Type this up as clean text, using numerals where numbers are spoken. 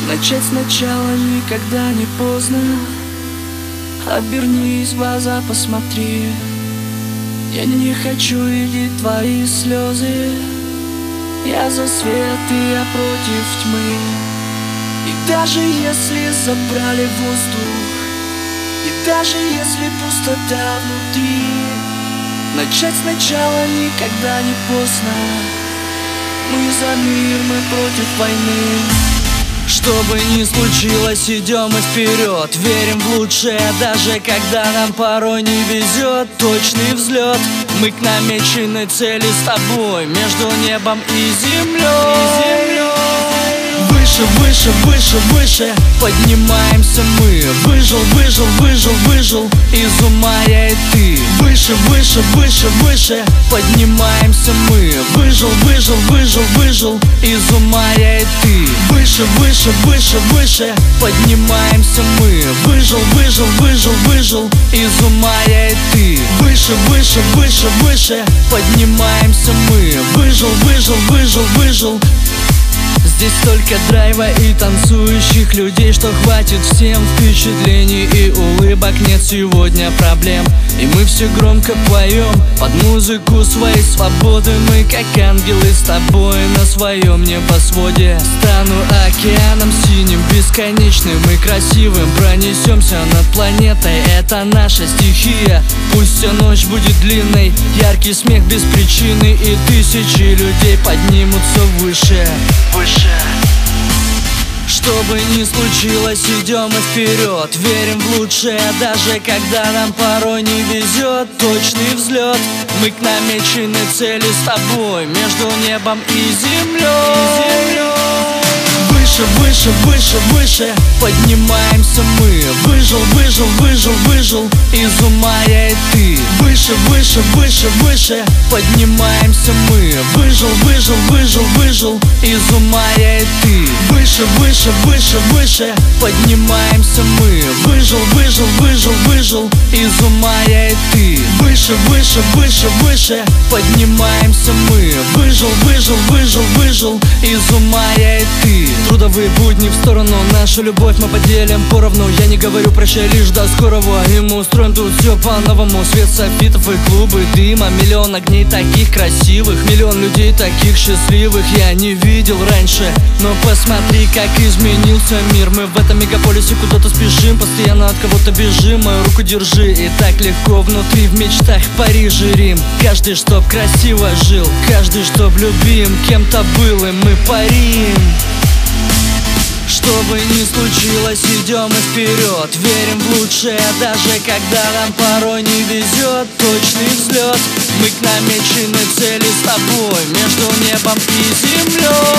Начать сначала никогда не поздно. Обернись, в глаза посмотри. Я не хочу видеть твои слезы. Я за свет, и я против тьмы. И даже если забрали воздух, и даже если пустота внутри, начать сначала никогда не поздно. Мы за мир, мы против войны. Что бы ни случилось, идем и вперед. Верим в лучшее, даже когда нам порой не везет. Точный взлет, мы к намеченной цели с тобой, между небом и землей. Выше, выше, выше, выше поднимаемся мы. Выжил, выжил, выжил, выжил из ума я и ты. Выше, выше, выше, выше поднимаемся мы. Выжил, выжил, выжил, выжил из ума я и ты. Выше, выше, выше, выше поднимаемся мы. Выжил, выжил, выжил, выжил из ума я и ты. Выше, выше, выше, выше поднимаемся мы. Выжил, выжил, выжил, выжил. Здесь столько драйва и танцующих людей, что хватит всем впечатлений и улыбок. Нет сегодня проблем, и мы все громко поем под музыку своей свободы. Мы как ангелы с тобой на своем небосводе. Стану океаном синим, бесконечным и красивым. Пронесемся над планетой, это наша стихия. Пусть вся ночь будет длинной, яркий смех без причины, и тысячи людей поднимутся выше. Что бы ни случилось, идем и вперед. Верим в лучшее, даже когда нам порой не везет. Точный взлет, мы к намеченной цели с тобой, между небом и землей. Выше, выше, выше, выше поднимаемся мы. Выжил, выжил, выжил, выжил из ума я и ты. Выше, выше, выше, выше поднимаемся мы. Выжил, выжил, выжил, выжил из ума я и ты. Выше, выше, выше, выше поднимаемся мы. Выжил, выжил, выжил, выжил из ума я и ты. Выше, выше, выше, выше поднимаемся мы. Выжил, выжил, выжил, выжил из ума я и ты. Трудовые будни в сторону, нашу любовь мы поделим поровну. Я не говорю прощай, лишь до скорого. И мы устроим тут все по-новому. Свет софитов и клубы дыма, миллион огней таких красивых, миллион людей таких счастливых я не видел раньше. Но посмотри, как изменился мир. Мы в этом мегаполисе куда-то спешим, постоянно от кого-то бежим. Мою руку держи, и так легко внутри, в мечтах Париж и Рим. Каждый, чтоб красиво жил, каждый, чтоб любим кем-то был, и мы парим. Что бы ни случилось, идем и вперед. Верим в лучшее, даже когда нам порой не везет. Точный взлет, мы к намеченной цели с тобой, между небом и землей.